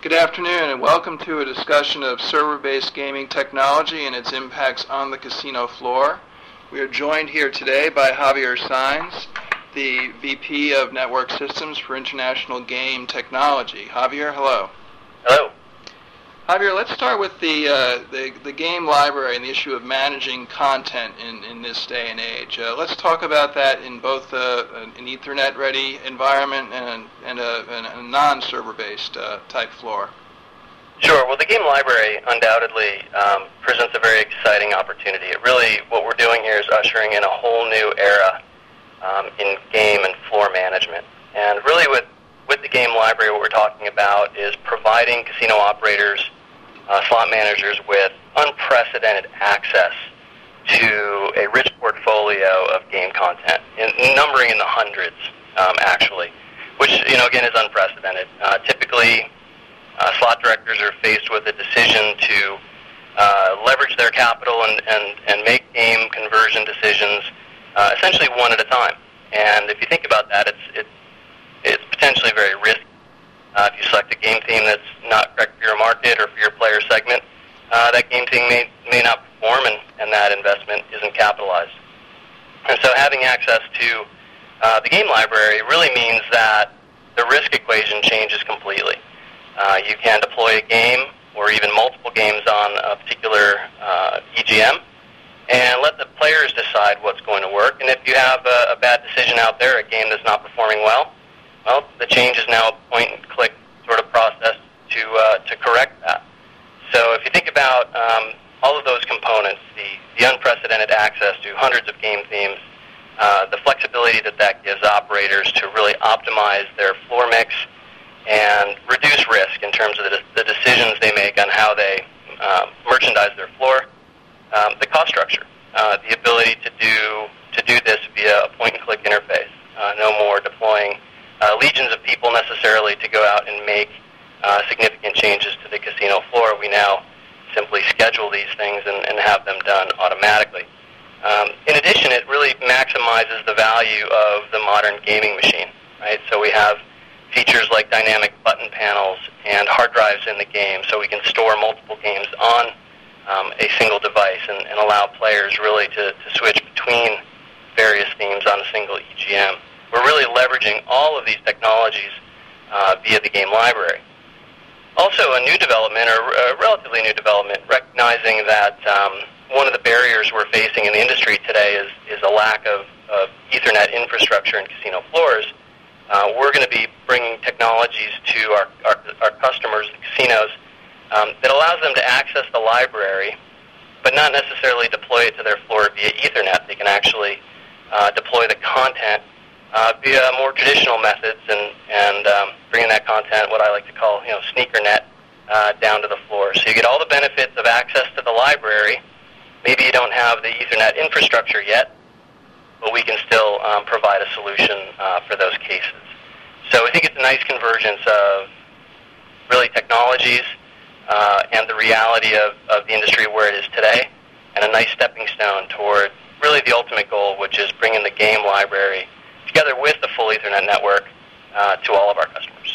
Good afternoon, and welcome to a discussion of server-based gaming technology and its impacts on the casino floor. We are joined here today by Javier Sainz, the VP of Network Systems for International Game Technology. Javier, hello. Hello. Javier, let's start with the game library and the issue of managing content in this day and age. Let's talk about that in both an Ethernet-ready environment and a non-server-based type floor. Sure. Well, the game library undoubtedly presents a very exciting opportunity. What we're doing here is ushering in a whole new era in game and floor management. And really with the game library, what we're talking about is providing casino operators, slot managers with unprecedented access to a rich portfolio of game content, numbering in the hundreds, actually, which, again, is unprecedented. Typically, slot directors are faced with a decision to leverage their capital and make game conversion decisions essentially one at a time. And if you think about that, it's potentially very risky. If you select a game theme that's not correct for your market or for your player segment, that game theme may not perform, and that investment isn't capitalized. And so having access to the game library really means that the risk equation changes completely. You can deploy a game or even multiple games on a particular EGM and let the players decide what's going to work. And if you have a bad decision out there, a game that's not performing well, the change is now a point-and-click sort of process to correct that. So if you think about all of those components, the unprecedented access to hundreds of game themes, the flexibility that gives operators to really optimize their floor mix and reduce risk in terms of the decisions they make on how they merchandise their floor, the cost structure, the ability to do this via a point-and-click interface, no more deploying legions of people necessarily to go out and make significant changes to the casino floor. We now simply schedule these things and have them done automatically. In addition, it really maximizes the value of the modern gaming machine, right? So we have features like dynamic button panels and hard drives in the game, so we can store multiple games on a single device and allow players really to switch between various themes on a single EGM. We're really leveraging all of these technologies via the game library. Also, a new development, or a relatively new development, recognizing that one of the barriers we're facing in the industry today is a lack of Ethernet infrastructure in casino floors. We're going to be bringing technologies to our customers, the casinos, that allows them to access the library, but not necessarily deploy it to their floor via Ethernet. They can actually deploy the content via more traditional methods and bringing that content, what I like to call, sneaker net, down to the floor. So you get all the benefits of access to the library. Maybe you don't have the Ethernet infrastructure yet, but we can still provide a solution for those cases. So I think it's a nice convergence of really technologies and the reality of the industry where it is today, and a nice stepping stone toward really the ultimate goal, which is bringing the game library together with the full Ethernet network to all of our customers.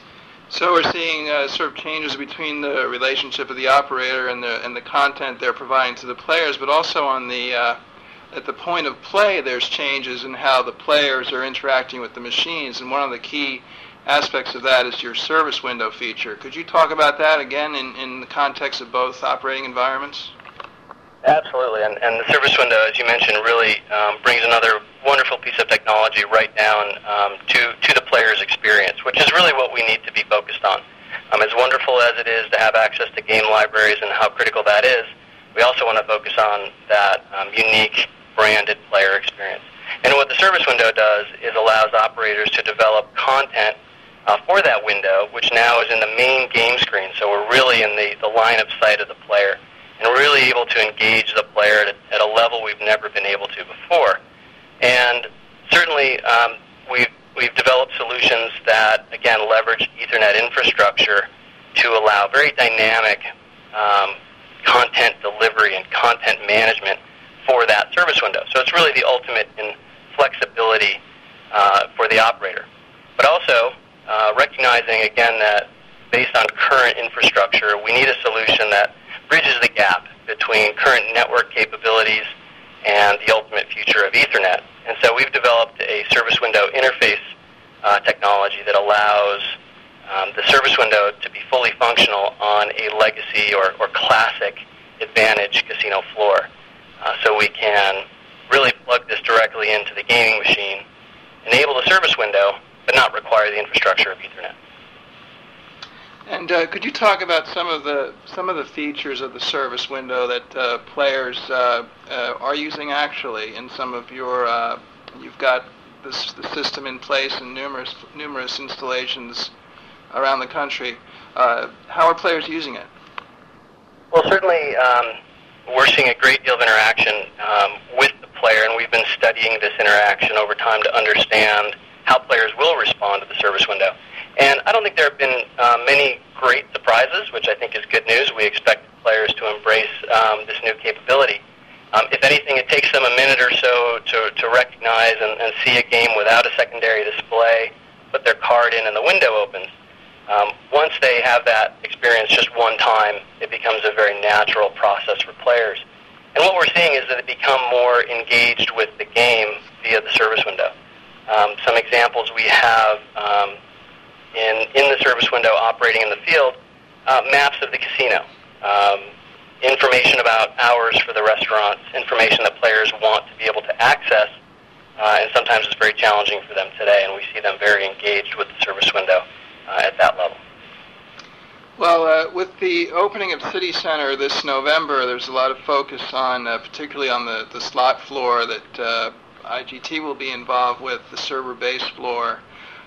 So we're seeing sort of changes between the relationship of the operator and the content they're providing to the players, but also on the at the point of play, there's changes in how the players are interacting with the machines, and one of the key aspects of that is your service window feature. Could you talk about that again in the context of both operating environments? Absolutely, and the service window, as you mentioned, really brings another wonderful piece of technology right down to the player's experience, which is really what we need to be focused on. As wonderful as it is to have access to game libraries and how critical that is, we also want to focus on that unique branded player experience. And what the service window does is allows operators to develop content for that window, which now is in the main game screen, so we're really in the line of sight of the player, and we're really able to engage the player at a level we've never been able to before. And certainly we've developed solutions that, again, leverage Ethernet infrastructure to allow very dynamic content delivery and content management for that service window. So it's really the ultimate in flexibility for the operator. But also recognizing, again, that based on current infrastructure. We need a solution that bridges the gap between current network capabilities and the ultimate future of Ethernet. And so we've developed a service window interface technology that allows the service window to be fully functional on a legacy or classic Advantage casino floor. So we can really plug this directly into the gaming machine, enable the service window, but not require the infrastructure of Ethernet. And could you talk about some of the features of the service window that players are using actually in some of your? You've got the system in place in numerous installations around the country. How are players using it? Well, certainly we're seeing a great deal of interaction with the player, and we've been studying this interaction over time to understand how players will respond to the service window. And I don't think there have been many great surprises, which I think is good news. We expect players to embrace this new capability. If anything, it takes them a minute or so to recognize and see a game without a secondary display, put their card in, and the window opens. Once they have that experience just one time, it becomes a very natural process for players. And what we're seeing is that they become more engaged with the game via the service window. Some examples we have in the service window operating in the field, maps of the casino, information about hours for the restaurants, information that players want to be able to access, and sometimes it's very challenging for them today, and we see them very engaged with the service window at that level. Well, with the opening of City Center this November, there's a lot of focus on, particularly on the slot floor that IGT will be involved with, the server-based floor.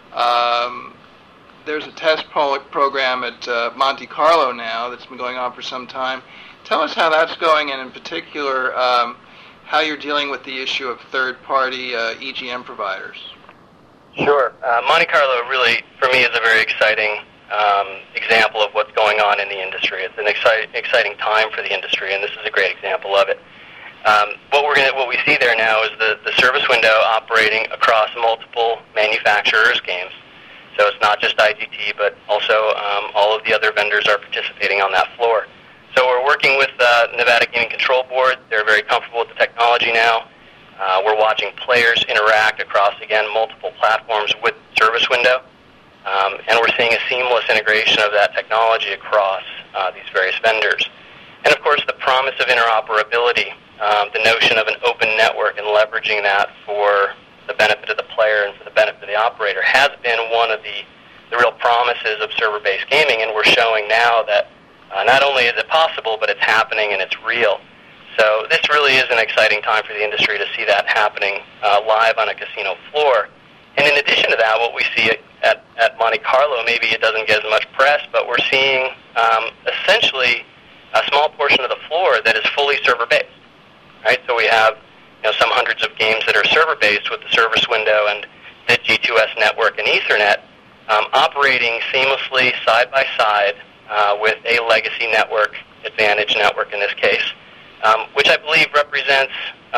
There's a test program at Monte Carlo now that's been going on for some time. Tell us how that's going, and in particular, how you're dealing with the issue of third-party EGM providers. Sure. Monte Carlo really, for me, is a very exciting example of what's going on in the industry. It's an exciting time for the industry, and this is a great example of it. What we see there now is the service window operating across multiple manufacturers' games. So it's not just IGT, but also all of the other vendors are participating on that floor. So we're working with Nevada Gaming Control Board. They're very comfortable with the technology now. We're watching players interact across, again, multiple platforms with service window. And we're seeing a seamless integration of that technology across these various vendors. And, of course, the promise of interoperability, the notion of an open network and leveraging that for the benefit of the player and for the benefit of the operator has been one of the real promises of server-based gaming, and we're showing now that not only is it possible, but it's happening and it's real. So this really is an exciting time for the industry to see that happening live on a casino floor. And in addition to that, what we see at Monte Carlo, maybe it doesn't get as much press, but we're seeing essentially a small portion of the floor that is fully server-based. Right? So we have some hundreds of games that are server-based with the service window and the G2S network and Ethernet operating seamlessly side by side with a legacy network, Advantage network in this case, which I believe represents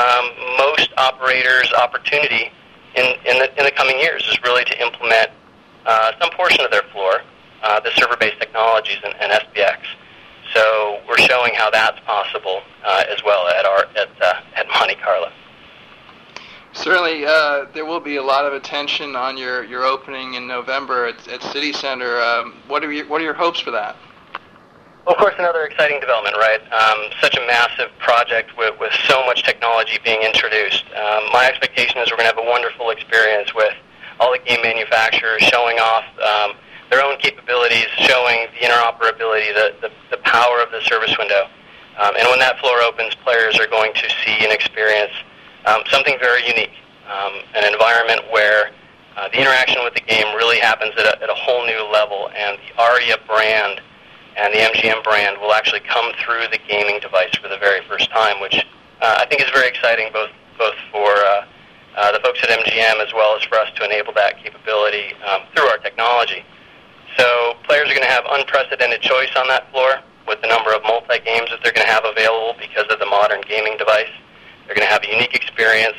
most operators' opportunity in the coming years is really to implement some portion of their floor, the server-based technologies and SBX. So we're showing how that's possible as well at Monte Carlo. Certainly, there will be a lot of attention on your opening in November at City Center. What are your hopes for that? Well, of course, another exciting development, right? Such a massive project with so much technology being introduced. My expectation is we're going to have a wonderful experience with all the game manufacturers showing off their own capabilities, showing the interoperability, the power of the service window. And when that floor opens, players are going to see and experience something very unique, an environment where the interaction with the game really happens at a whole new level, and the ARIA brand and the MGM brand will actually come through the gaming device for the very first time, which I think is very exciting both for the folks at MGM as well as for us to enable that capability through our technology. So players are going to have unprecedented choice on that floor with the number of multi-games that they're going to have available because of the modern gaming device. They're going to have a unique experience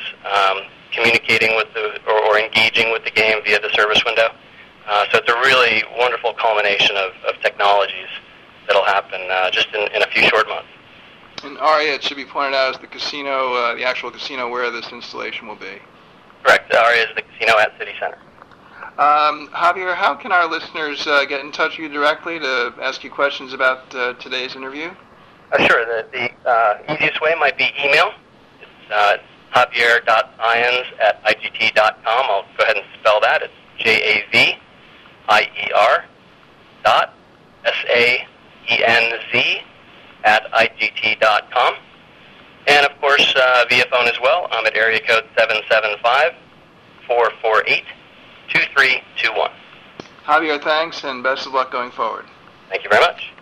communicating with or engaging with the game via the service window. So it's a really wonderful culmination of technologies that'll happen just in a few short months. And Aria, it should be pointed out, is the casino, the actual casino where this installation will be. Correct. Aria is the casino at City Center. Javier, how can our listeners get in touch with you directly to ask you questions about today's interview? Sure. The easiest way might be email. It's javier.iens@igt.com. I'll go ahead and spell that. It's JAVIER.SAENZ@IGT.com. And, of course, via phone as well. I'm at area code 775-448-2321. Javier, thanks, and best of luck going forward. Thank you very much.